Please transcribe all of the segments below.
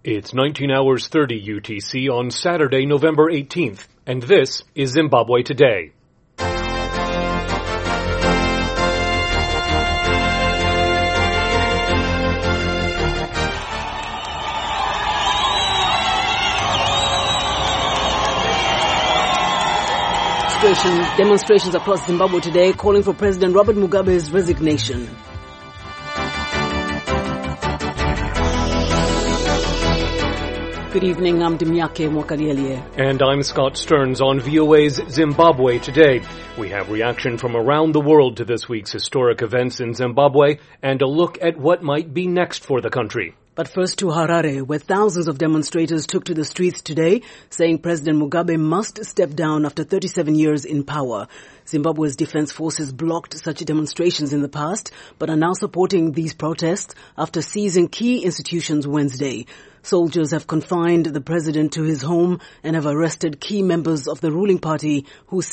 It's 19 hours 30 UTC on Saturday, November 18th, and this is Zimbabwe Today. Demonstrations across Zimbabwe today calling for President Robert Mugabe's resignation. Good evening, I'm Dimyake Mwakaliele. And I'm Scott Stearns on VOA's Zimbabwe Today. We have reaction from around the world to this week's historic events in Zimbabwe and a look at what might be next for the country. But first to Harare, where thousands of demonstrators took to the streets today, saying President Mugabe must step down after 37 years in power. Zimbabwe's defense forces blocked such demonstrations in the past, but are now supporting these protests after seizing key institutions Wednesday. Soldiers have confined the president to his home and have arrested key members of the ruling party who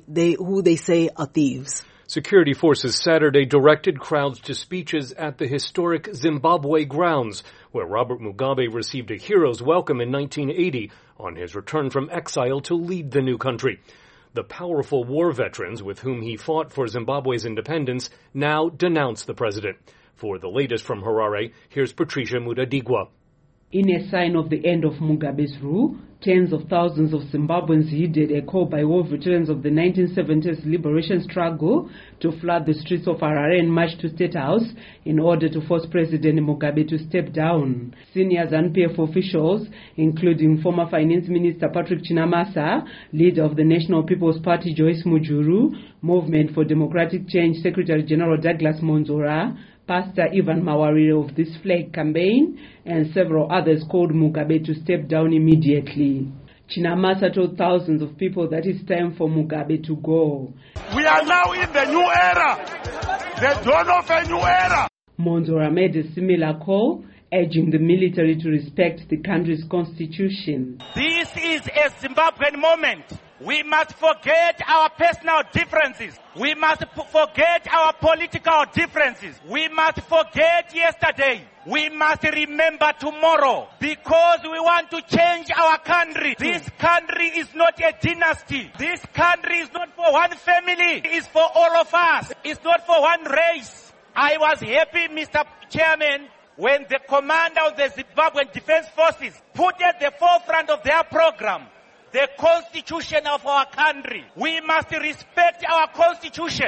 they say are thieves. Security forces Saturday directed crowds to speeches at the historic Zimbabwe grounds, where Robert Mugabe received a hero's welcome in 1980 on his return from exile to lead the new country. The powerful war veterans with whom he fought for Zimbabwe's independence now denounce the president. For the latest from Harare, here's Patricia Mudadigwa. In a sign of the end of Mugabe's rule, tens of thousands of Zimbabweans heeded a call by war veterans of the 1970s liberation struggle to flood the streets of Harare and march to State House in order to force President Mugabe to step down. Senior ZANU-PF officials, including former Finance Minister Patrick Chinamasa, leader of the National People's Party Joyce Mujuru, Movement for Democratic Change Secretary General Douglas Monzora, Pastor Ivan Mawarire of this flag campaign, and several others called Mugabe to step down immediately. Chinamasa told thousands of people that it's time for Mugabe to go. We are now in the new era, the dawn of a new era. Monzora made a similar call, urging the military to respect the country's constitution. This is a Zimbabwean moment. We must forget our personal differences. We must forget our political differences. We must forget yesterday. We must remember tomorrow because we want to change our country. This country is not a dynasty. This country is not for one family. It's for all of us. It's not for one race. I was happy, Mr. Chairman, when the commander of the Zimbabwean Defense Forces put at the forefront of their program the constitution of our country. We must respect our constitution.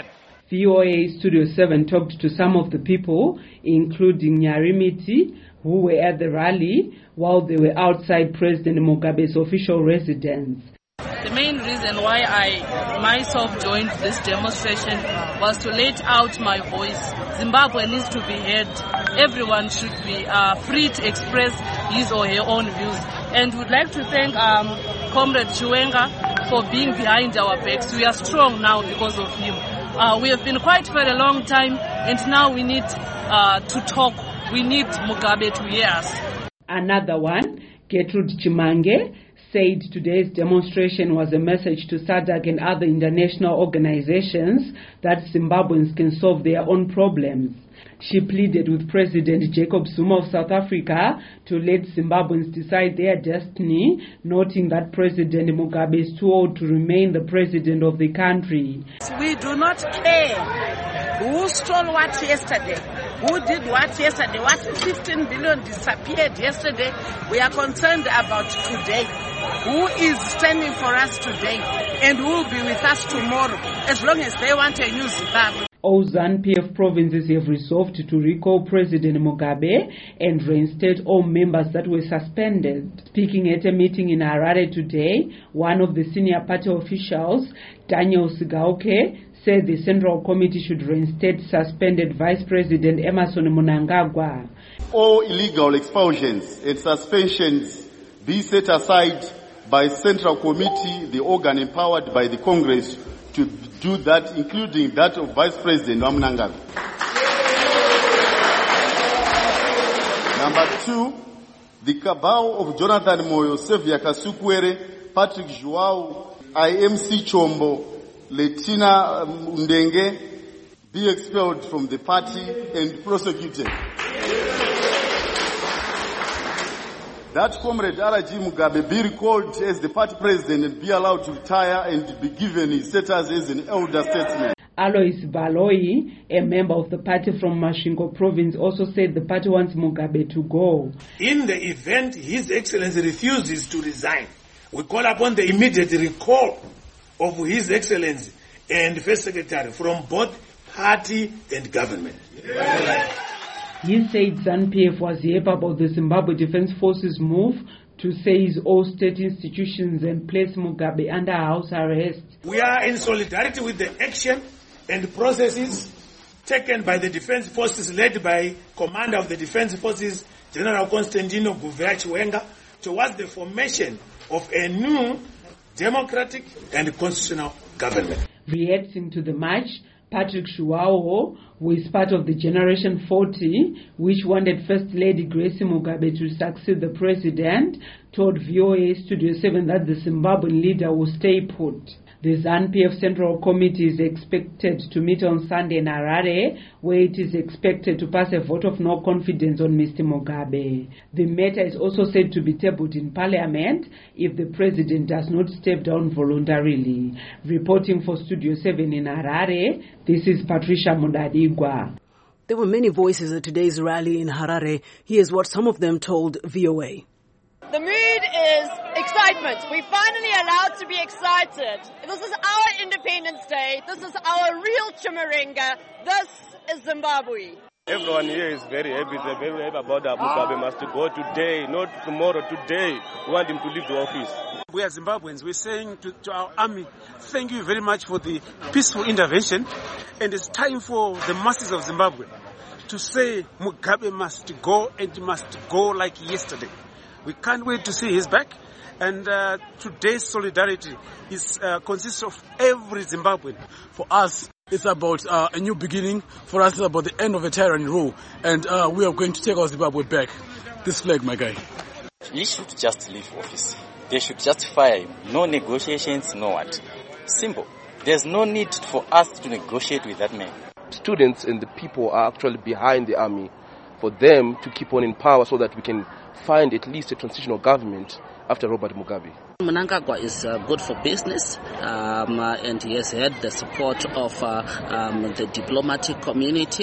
VOA Studio 7 talked to some of the people, including Nyarimiti, who were at the rally while they were outside President Mugabe's official residence. The main reason why I myself joined this demonstration was to let out my voice. Zimbabwe needs to be heard. Everyone should be free to express his or her own views. And we'd like to thank Comrade Chiwenga for being behind our backs. We are strong now because of him. We have been quiet for a long time, and now we need to talk. We need Mugabe to hear us. Another one, Gertrude Chimange, said today's demonstration was a message to SADC and other international organizations that Zimbabweans can solve their own problems. She pleaded with President Jacob Zuma of South Africa to let Zimbabweans decide their destiny, noting that President Mugabe is too old to remain the president of the country. We do not care who stole what yesterday, who did what yesterday, what 15 billion disappeared yesterday. We are concerned about today. Who is standing for us today and who will be with us tomorrow, as long as they want a new Zimbabwe. All ZANU-PF provinces have resolved to recall President Mugabe and reinstate all members that were suspended. Speaking at a meeting in Harare today, one of the senior party officials, Daniel Sigauke, said the Central Committee should reinstate suspended Vice President Emmerson Mnangagwa. All illegal expulsions and suspensions be set aside by Central Committee, the organ empowered by the Congress to do that, including that of Vice President Mnangagwa. Number two, the cabal of Jonathan Moyo, Sevia Kasukwere, Patrick Joao, IMC Chombo, Letina Ndenge be expelled from the party and prosecuted. that Comrade R.G. Mugabe be recalled as the party president and be allowed to retire and be given his status as an elder statesman. Alois Baloyi, a member of the party from Masvingo province, also said the party wants Mugabe to go. In the event His Excellency refuses to resign, we call upon the immediate recall of His Excellency and First Secretary from both party and government. He said ZANU-PF was happy about the Zimbabwe Defense Forces move to seize all state institutions and place Mugabe under house arrest. We are in solidarity with the action and processes taken by the Defense Forces led by Commander of the Defense Forces, General Constantino Gouveia Chiwenga, towards the formation of a new democratic and constitutional government. Reacting to the march, Patrick Shuaho, who is part of the Generation 40, which wanted First Lady Grace Mugabe to succeed the president, told VOA Studio 7 that the Zimbabwean leader will stay put. The ZANU-PF Central Committee is expected to meet on Sunday in Harare, where it is expected to pass a vote of no confidence on Mr. Mugabe. The matter is also said to be tabled in Parliament if the president does not step down voluntarily. Reporting for Studio 7 in Harare, this is Patricia Mundadigwa. There were many voices at today's rally in Harare. Here's what some of them told VOA. The mood is excitement. We're finally allowed to be excited. This is our Independence Day. This is our real Chimurenga. This is Zimbabwe. Everyone here is very happy. They're very happy about that Mugabe must go today, not tomorrow, today. We want him to leave the office. We are Zimbabweans. We're saying to our army, thank you very much for the peaceful intervention. And it's time for the masses of Zimbabwe to say Mugabe must go, and must go like yesterday. We can't wait to see his back. And today's solidarity consists of every Zimbabwean. For us, it's about a new beginning. For us, it's about the end of a tyranny rule. And we are going to take our Zimbabwe back. This flag, my guy. He should just leave office. They should just fire him. No negotiations, no what. Simple. There's no need for us to negotiate with that man. Students and the people are actually behind the army for them to keep on in power so that we can find at least a transitional government after Robert Mugabe. Mnangagwa is good for business, and he has had the support of the diplomatic community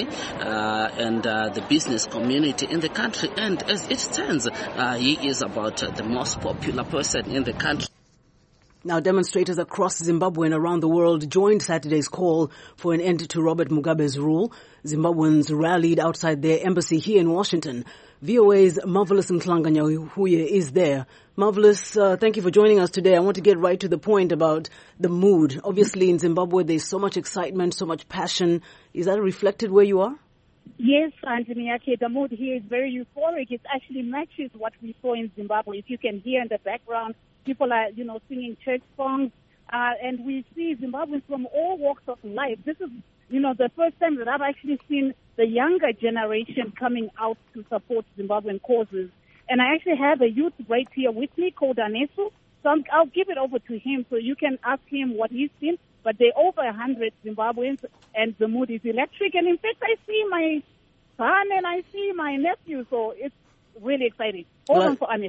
and the business community in the country. And as it stands, he is about the most popular person in the country. Now, demonstrators across Zimbabwe and around the world joined Saturday's call for an end to Robert Mugabe's rule. Zimbabweans rallied outside their embassy here in Washington. VOA's Marvelous Mhlanga-Nyahuye is there. Marvelous, thank you for joining us today. I want to get right to the point about the mood. Obviously, in Zimbabwe, there's so much excitement, so much passion. Is that reflected where you are? Yes, Anthony, the mood here is very euphoric. It actually matches what we saw in Zimbabwe. If you can hear in the background, people are, singing church songs, and we see Zimbabweans from all walks of life. This is, the first time that I've actually seen the younger generation coming out to support Zimbabwean causes. And I actually have a youth right here with me called Anesu. So I'll give it over to him so you can ask him what he's seen. But there are over 100 Zimbabweans, and the mood is electric. And in fact, I see my son and I see my nephew, so it's really exciting. Hold on for Anesu.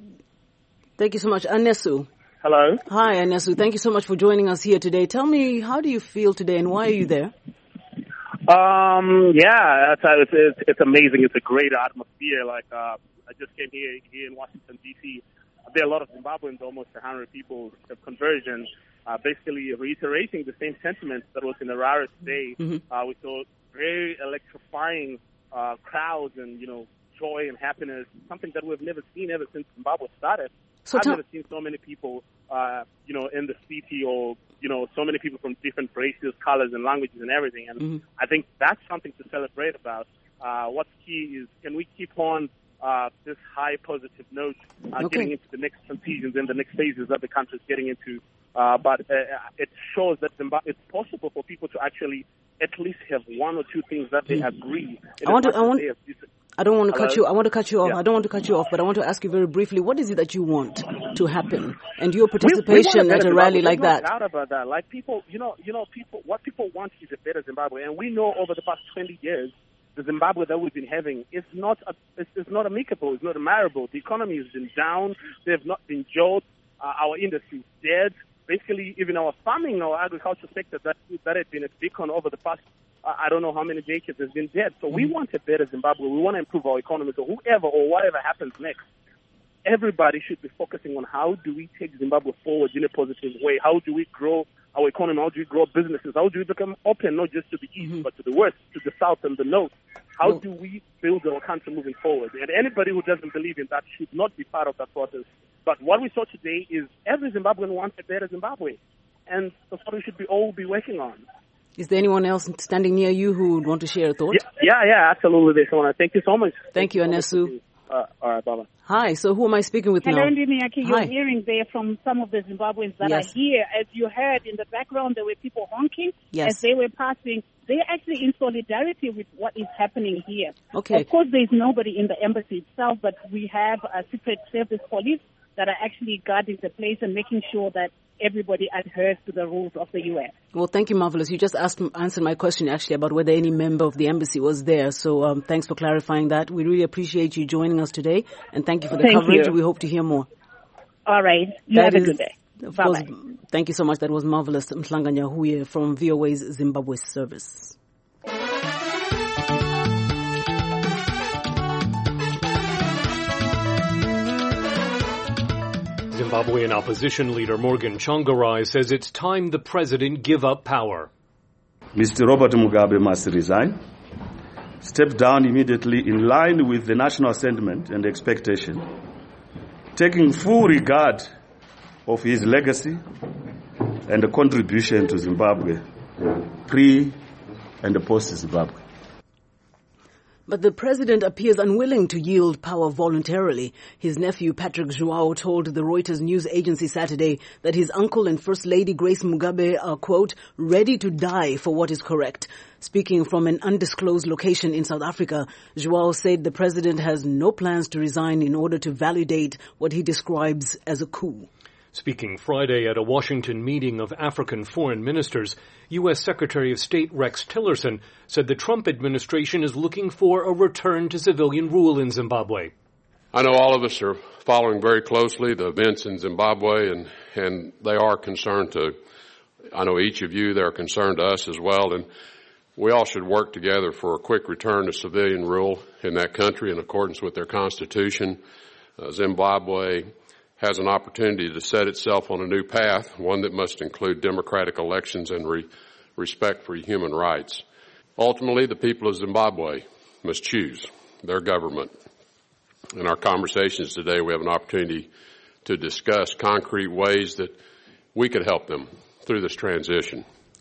Thank you so much. Anesu. Hello. Hi, Anesu. Thank you so much for joining us here today. Tell me, how do you feel today and why are you there? It's amazing. It's a great atmosphere. I just came here in Washington, D.C. There are a lot of Zimbabweans, almost 100 people of conversion, basically reiterating the same sentiments that was in Harare today. Mm-hmm. We saw very electrifying crowds and, joy and happiness, something that we've never seen ever since Zimbabwe started. I've never seen so many people, in the city or, so many people from different races, colors, and languages and everything. And I think that's something to celebrate about. What's key is, can we keep on this high positive note, getting into the next transitions and the next phases that the country is getting into. But it shows that it's possible for people to actually at least have one or two things that they agree. I don't want to cut you. I want to cut you off. Yeah. I don't want to cut you off, but I want to ask you very briefly, what is it that you want to happen? And your participation at a rally like that. No doubt about that. Like people, people, what people want is a better Zimbabwe. And we know over the past 20 years, the Zimbabwe that we've been having is not amicable, it's not admirable. The economy has been down, they have not been jolted, our industry is dead. Basically, even our farming, our agriculture sector that had been a beacon over the past, I don't know how many decades, has been dead. So we want a better Zimbabwe. We want to improve our economy. So whoever or whatever happens next, everybody should be focusing on how do we take Zimbabwe forward in a positive way? How do we grow our economy? How do we grow businesses? How do we become open, not just to the east, but to the west, to the south and the north? How do we build our country moving forward? And anybody who doesn't believe in that should not be part of that process. But what we saw today is every Zimbabwean wants a better Zimbabwe. And that's what we should all be working on. Is there anyone else standing near you who would want to share a thought? Yeah, absolutely. There's someone. Thank you so much. Thank you, Anesu. All right, bye-bye. Hi, so who am I speaking with now? Hello, Ndimiaki. You're hearing there from some of the Zimbabweans that are here. As you heard in the background, there were people honking as they were passing. They're actually in solidarity with what is happening here. Okay. Of course, there's nobody in the embassy itself, but we have a secret service police that are actually guarding the place and making sure that everybody adheres to the rules of the UN. Well, thank you, Marvelous. You just answered my question, actually, about whether any member of the embassy was there. So thanks for clarifying that. We really appreciate you joining us today, and thank you for the coverage. We hope to hear more. All right. You have a good day. Of course, thank you so much. That was Marvelous Mhlanga Nyahuye from VOA's Zimbabwe service. Zimbabwean opposition leader Morgan Tsvangirai says it's time the president give up power. Mr. Robert Mugabe must resign, step down immediately in line with the national sentiment and expectation, taking full regard of his legacy and the contribution to Zimbabwe, pre- and post-Zimbabwe. But the president appears unwilling to yield power voluntarily. His nephew, Patrick Joao, told the Reuters news agency Saturday that his uncle and First Lady Grace Mugabe are, quote, ready to die for what is correct. Speaking from an undisclosed location in South Africa, Joao said the president has no plans to resign in order to validate what he describes as a coup. Speaking Friday at a Washington meeting of African foreign ministers, U.S. Secretary of State Rex Tillerson said the Trump administration is looking for a return to civilian rule in Zimbabwe. I know all of us are following very closely the events in Zimbabwe, and they are concerned to, I know each of you, they're concerned to us as well, and we all should work together for a quick return to civilian rule in that country in accordance with their constitution. Zimbabwe has an opportunity to set itself on a new path, one that must include democratic elections and respect for human rights. Ultimately, the people of Zimbabwe must choose their government. In our conversations today, we have an opportunity to discuss concrete ways that we could help them through this transition.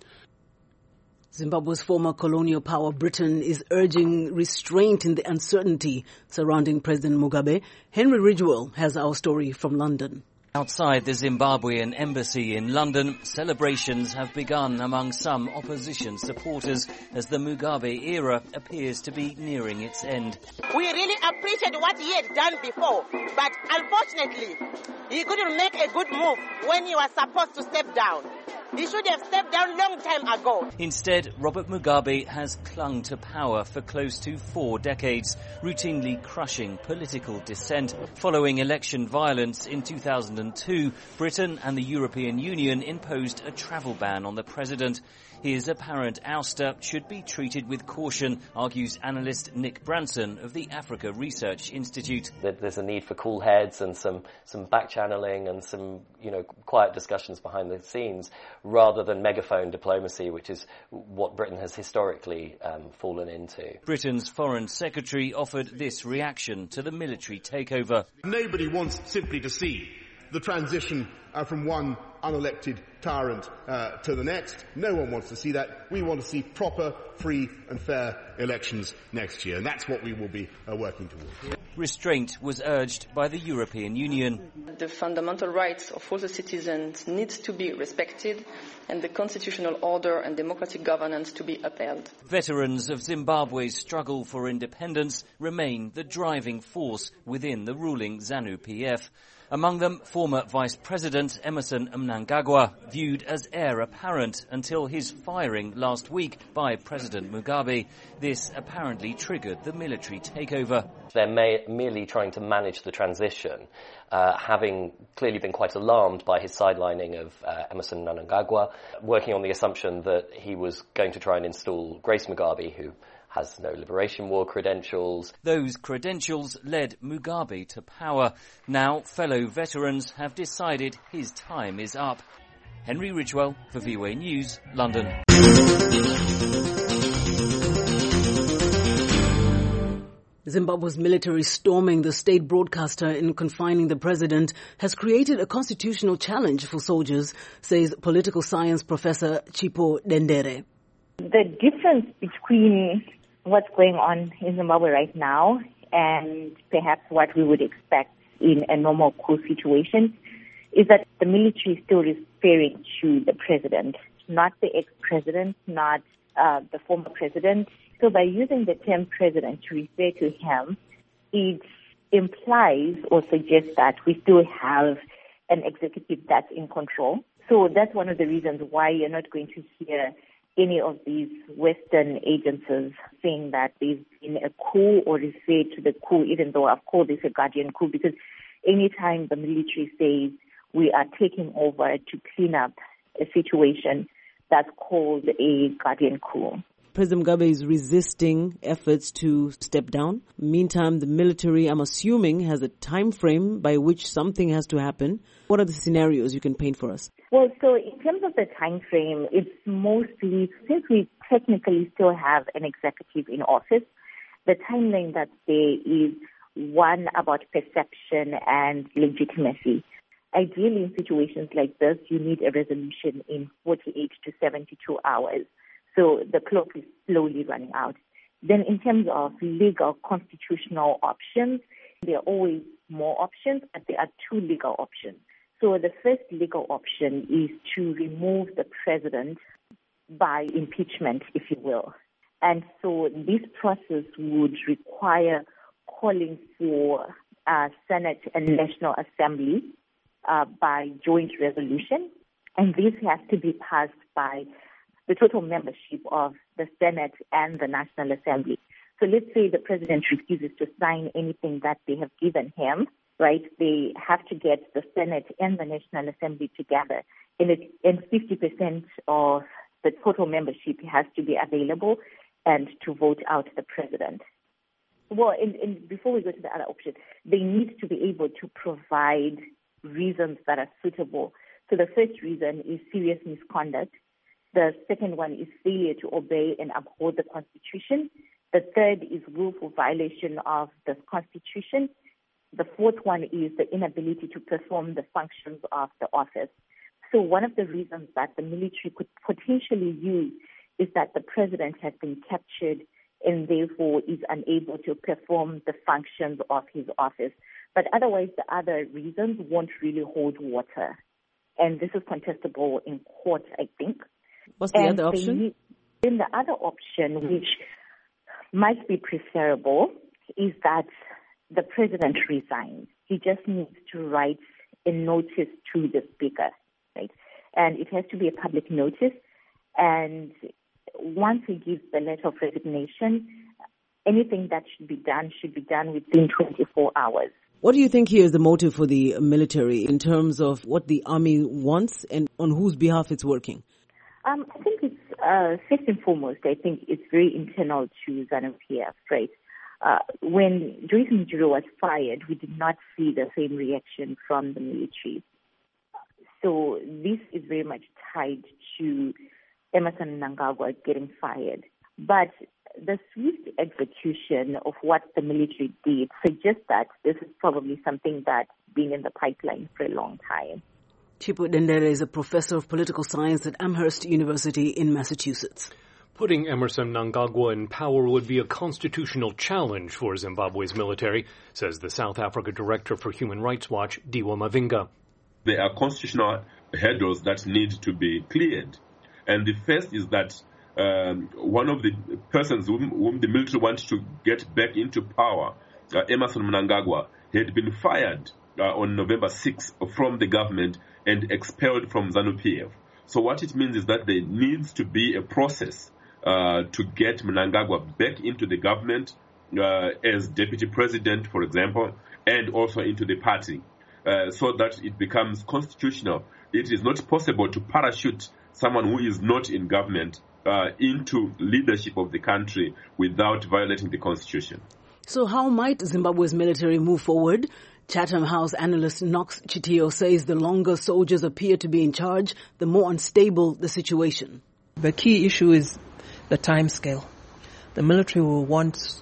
Zimbabwe's former colonial power, Britain, is urging restraint in the uncertainty surrounding President Mugabe. Henry Ridgewell has our story from London. Outside the Zimbabwean embassy in London, celebrations have begun among some opposition supporters as the Mugabe era appears to be nearing its end. We really appreciate what he had done before, but unfortunately, he couldn't make a good move when he was supposed to step down. He should have stepped down long time ago. Instead, Robert Mugabe has clung to power for close to 4 decades, routinely crushing political dissent. Following election violence in 2002, Britain and the European Union imposed a travel ban on the president. His apparent ouster should be treated with caution, argues analyst Nick Branson of the Africa Research Institute. There's a need for cool heads and some back-channeling and some, quiet discussions behind the scenes, rather than megaphone diplomacy, which is what Britain has historically fallen into. Britain's Foreign Secretary offered this reaction to the military takeover. Nobody wants simply to see the transition from one unelected tyrant to the next. No one wants to see that. We want to see proper, free and fair elections next year, and that's what we will be working towards. Restraint was urged by the European Union. The fundamental rights of all the citizens need to be respected, and the constitutional order and democratic governance to be upheld. Veterans of Zimbabwe's struggle for independence remain the driving force within the ruling ZANU-PF. Among them, former Vice President Emmerson Mnangagwa, viewed as heir apparent until his firing last week by President Mugabe. This apparently triggered the military takeover. They're merely trying to manage the transition, having clearly been quite alarmed by his sidelining of Emmerson Mnangagwa, working on the assumption that he was going to try and install Grace Mugabe, who has no Liberation War credentials. Those credentials led Mugabe to power. Now, fellow veterans have decided his time is up. Henry Ridgewell for VOA News, London. Zimbabwe's military storming the state broadcaster and confining the president has created a constitutional challenge for soldiers, says political science professor Chipo Dendere. The difference between what's going on in Zimbabwe right now and perhaps what we would expect in a normal coup situation is that the military is still referring to the president, not the ex-president, not the former president. So by using the term president to refer to him, it implies or suggests that we still have an executive that's in control. So that's one of the reasons why you're not going to hear any of these Western agencies saying that there's been a coup or refer to the coup, even though I've called this a guardian coup, because anytime the military says we are taking over to clean up a situation, that's called a guardian coup. President Mugabe is resisting efforts to step down. Meantime, the military, I'm assuming, has a time frame by which something has to happen. What are the scenarios you can paint for us? Well, so in terms of the time frame, it's mostly, since we technically still have an executive in office, the timeline that's there is one about perception and legitimacy. Ideally, in situations like this, you need a resolution in 48 to 72 hours. So the clock is slowly running out. Then in terms of legal constitutional options, there are always more options, but there are two legal options. So the first legal option is to remove the president by impeachment, if you will. And so this process would require calling for Senate and National Assembly by joint resolution. And this has to be passed by the total membership of the Senate and the National Assembly. So let's say the president refuses to sign anything that they have given him, right? They have to get the Senate and the National Assembly together, and 50% of the total membership has to be available and to vote out the president. Well, and before we go to the other option, they need to be able to provide reasons that are suitable. So the first reason is serious misconduct. The second one is failure to obey and uphold the Constitution. The third is willful violation of the Constitution. The fourth one is the inability to perform the functions of the office. So one of the reasons that the military could potentially use is that the president has been captured and therefore is unable to perform the functions of his office. But otherwise, the other reasons won't really hold water. And this is contestable in court, I think. What's the other option? Then the other option, which might be preferable, is that the president resigns. He just needs to write a notice to the speaker, right? And it has to be a public notice. And once he gives the letter of resignation, anything that should be done within 24 hours. What do you think here is the motive for the military in terms of what the army wants and on whose behalf it's working? I think it's, first and foremost, I think it's very internal to ZANU-PF, right? When Joyce Mujuru was fired, we did not see the same reaction from the military. So this is very much tied to Emmerson Mnangagwa getting fired. But the swift execution of what the military did suggests that this is probably something that's been in the pipeline for a long time. Chipo Dendere is a professor of political science at Amherst University in Massachusetts. Putting Emmerson Mnangagwa in power would be a constitutional challenge for Zimbabwe's military, says the South Africa Director for Human Rights Watch, Diwa Mavinga. There are constitutional hurdles that need to be cleared. And the first is that one of the persons whom the military wants to get back into power, Emmerson Mnangagwa, He had been fired on November 6th from the government and expelled from ZANU-PF. So what it means is that there needs to be a process to get Mnangagwa back into the government as deputy president, for example, and also into the party, so that it becomes constitutional. It is not possible to parachute someone who is not in government into leadership of the country without violating the constitution. So how might Zimbabwe's military move forward? Chatham House analyst Knox Chitio says the longer soldiers appear to be in charge, the more unstable the situation. The key issue is the time scale. The military will want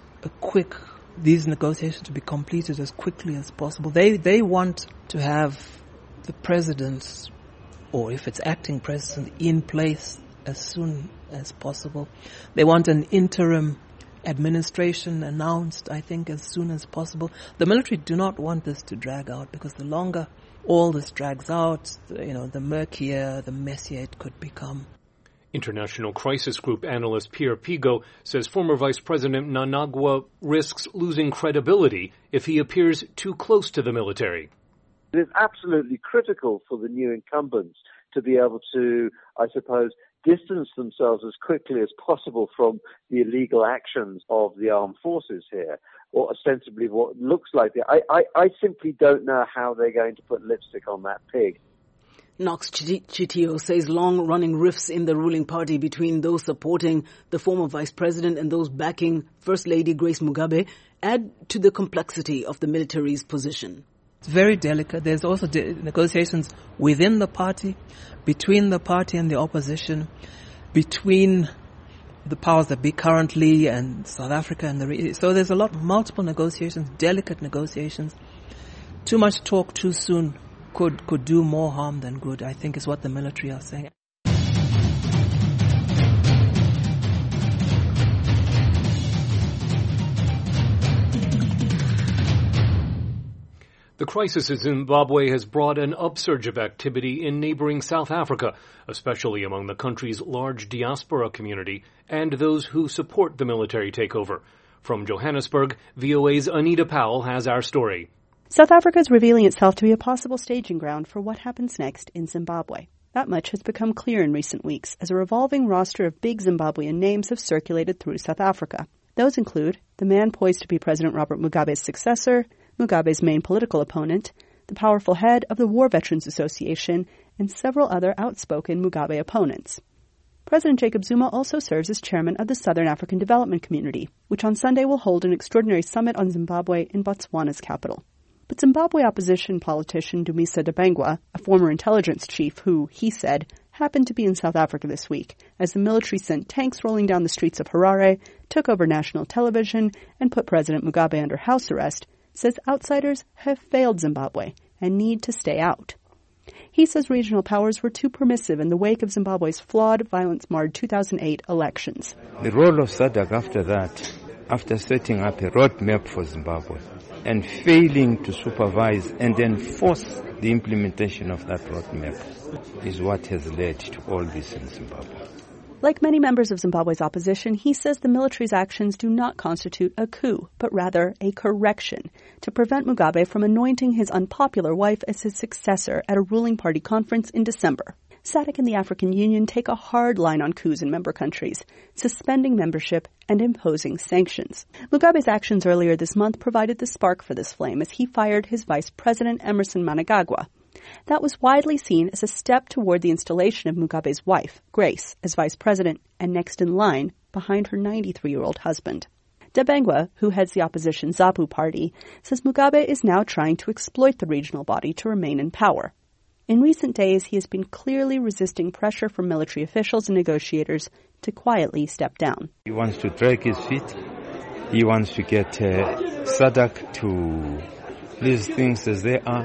these negotiations to be completed as quickly as possible. They want to have the president, or if it's acting president, in place as soon as possible. They want an interim administration announced, I think, as soon as possible. The military do not want this to drag out, because the longer all this drags out, the murkier, the messier it could become. International Crisis Group analyst Pierre Pigot says former Vice President Mnangagwa risks losing credibility if he appears too close to the military. It is absolutely critical for the new incumbents to be able to, I suppose, distance themselves as quickly as possible from the illegal actions of the armed forces here, or ostensibly what looks like it. I simply don't know how they're going to put lipstick on that pig. Knox Chitio says long-running rifts in the ruling party between those supporting the former vice president and those backing First Lady Grace Mugabe add to the complexity of the military's position. It's very delicate. There's also negotiations within the party, between the party and the opposition, between the powers that be currently and South Africa and the region. So there's multiple negotiations, delicate negotiations. Too much talk too soon could do more harm than good, I think, is what the military are saying. The crisis in Zimbabwe has brought an upsurge of activity in neighboring South Africa, especially among the country's large diaspora community and those who support the military takeover. From Johannesburg, VOA's Anita Powell has our story. South Africa is revealing itself to be a possible staging ground for what happens next in Zimbabwe. That much has become clear in recent weeks as a revolving roster of big Zimbabwean names have circulated through South Africa. Those include the man poised to be President Robert Mugabe's successor, Mugabe's main political opponent, the powerful head of the War Veterans Association, and several other outspoken Mugabe opponents. President Jacob Zuma also serves as chairman of the Southern African Development Community, which on Sunday will hold an extraordinary summit on Zimbabwe in Botswana's capital. But Zimbabwe opposition politician Dumisa Dabangwa, a former intelligence chief who, he said, happened to be in South Africa this week as the military sent tanks rolling down the streets of Harare, took over national television, and put President Mugabe under house arrest, says outsiders have failed Zimbabwe and need to stay out. He says regional powers were too permissive in the wake of Zimbabwe's flawed, violence-marred 2008 elections. The role of SADC after that, after setting up a roadmap for Zimbabwe and failing to supervise and enforce the implementation of that roadmap, is what has led to all this in Zimbabwe. Like many members of Zimbabwe's opposition, he says the military's actions do not constitute a coup, but rather a correction to prevent Mugabe from anointing his unpopular wife as his successor at a ruling party conference in December. SADC and the African Union take a hard line on coups in member countries, suspending membership and imposing sanctions. Mugabe's actions earlier this month provided the spark for this flame as he fired his vice president, Emmerson Mnangagwa. That was widely seen as a step toward the installation of Mugabe's wife, Grace, as vice president and next in line behind her 93-year-old husband. Dabangwa, who heads the opposition ZAPU party, says Mugabe is now trying to exploit the regional body to remain in power. In recent days, he has been clearly resisting pressure from military officials and negotiators to quietly step down. He wants to drag his feet. He wants to get SADC to leave things as they are.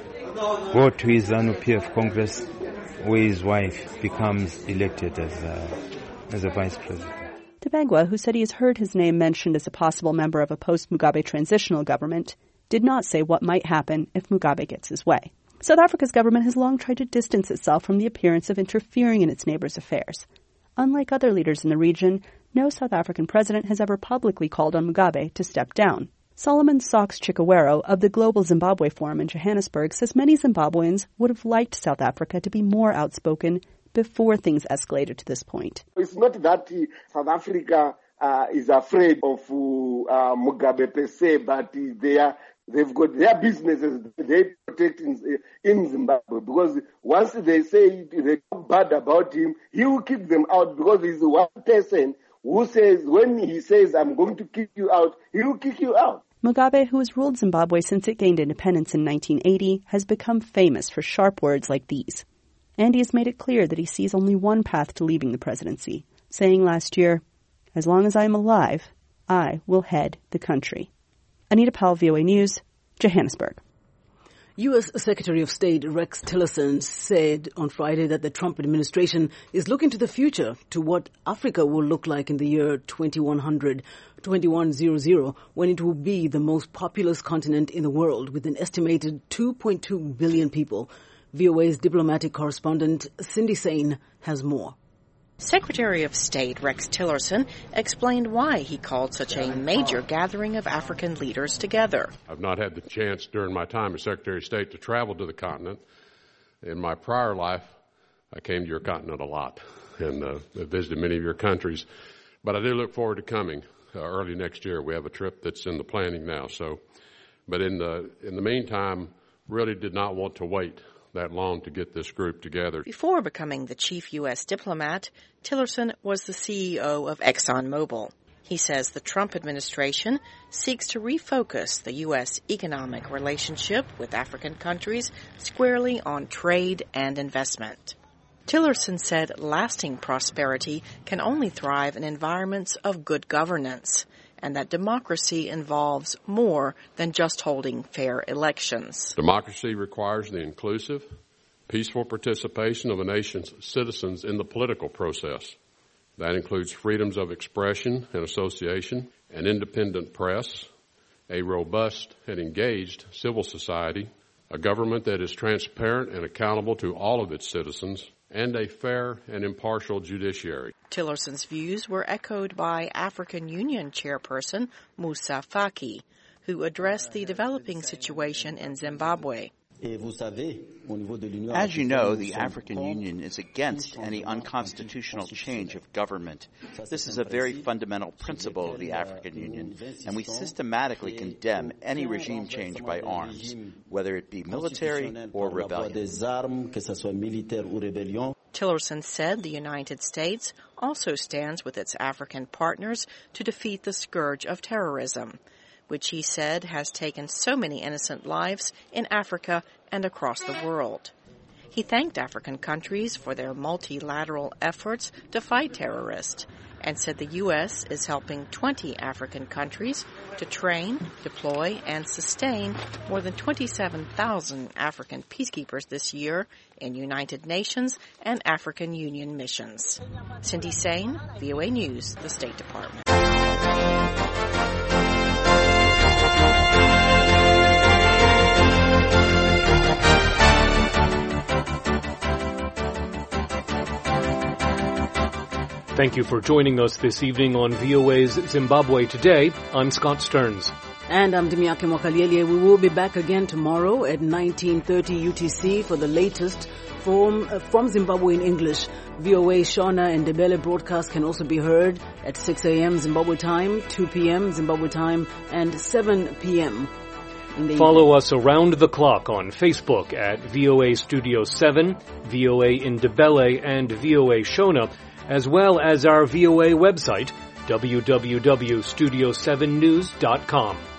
Go to his ZANU-PF Congress, where his wife becomes elected as a vice president. Dabangwa, who said he has heard his name mentioned as a possible member of a post-Mugabe transitional government, did not say what might happen if Mugabe gets his way. South Africa's government has long tried to distance itself from the appearance of interfering in its neighbors' affairs. Unlike other leaders in the region, no South African president has ever publicly called on Mugabe to step down. Solomon Socks Chikawero of the Global Zimbabwe Forum in Johannesburg says many Zimbabweans would have liked South Africa to be more outspoken before things escalated to this point. It's not that South Africa is afraid of Mugabe per se, but they've got their businesses they protect in Zimbabwe, because once they say they talk bad about him, he will keep them out, because he's one person who says, when he says, I'm going to kick you out, he will kick you out. Mugabe, who has ruled Zimbabwe since it gained independence in 1980, has become famous for sharp words like these. And he has made it clear that he sees only one path to leaving the presidency, saying last year, "As long as I am alive, I will head the country." Anita Powell, VOA News, Johannesburg. U.S. Secretary of State Rex Tillerson said on Friday that the Trump administration is looking to the future, to what Africa will look like in the year 2100, when it will be the most populous continent in the world with an estimated 2.2 billion people. VOA's diplomatic correspondent Cindy Sain has more. Secretary of State Rex Tillerson explained why he called such a major gathering of African leaders together. I've not had the chance during my time as Secretary of State to travel to the continent. In my prior life, I came to your continent a lot and visited many of your countries. But I do look forward to coming early next year. We have a trip that's in the planning now. But in the meantime, really did not want to wait that long to get this group together. Before becoming the chief U.S. diplomat, Tillerson was the CEO of ExxonMobil. He says the Trump administration seeks to refocus the U.S. economic relationship with African countries squarely on trade and investment. Tillerson said lasting prosperity can only thrive in environments of good governance, and that democracy involves more than just holding fair elections. Democracy requires the inclusive, peaceful participation of a nation's citizens in the political process. That includes freedoms of expression and association, an independent press, a robust and engaged civil society, a government that is transparent and accountable to all of its citizens, and a fair and impartial judiciary. Tillerson's views were echoed by African Union Chairperson Moussa Faki, who addressed the developing situation in Zimbabwe. As you know, the African Union is against any unconstitutional change of government. This is a very fundamental principle of the African Union, and we systematically condemn any regime change by arms, whether it be military or rebellion. Tillerson said the United States also stands with its African partners to defeat the scourge of terrorism, which he said has taken so many innocent lives in Africa and across the world. He thanked African countries for their multilateral efforts to fight terrorists and said the U.S. is helping 20 African countries to train, deploy, and sustain more than 27,000 African peacekeepers this year in United Nations and African Union missions. Cindy Sain, VOA News, the State Department. Thank you for joining us this evening on VOA's Zimbabwe Today. I'm Scott Stearns. And I'm Dimiake Mwakaliele. We will be back again tomorrow at 19:30 UTC for the latest from Zimbabwe in English. VOA Shona and Debele broadcast can also be heard at 6 a.m. Zimbabwe time, 2 p.m. Zimbabwe time, and 7 p.m. Follow us around the clock on Facebook at VOA Studio 7, VOA in Debele, and VOA Shona, as well as our VOA website, www.studio7news.com.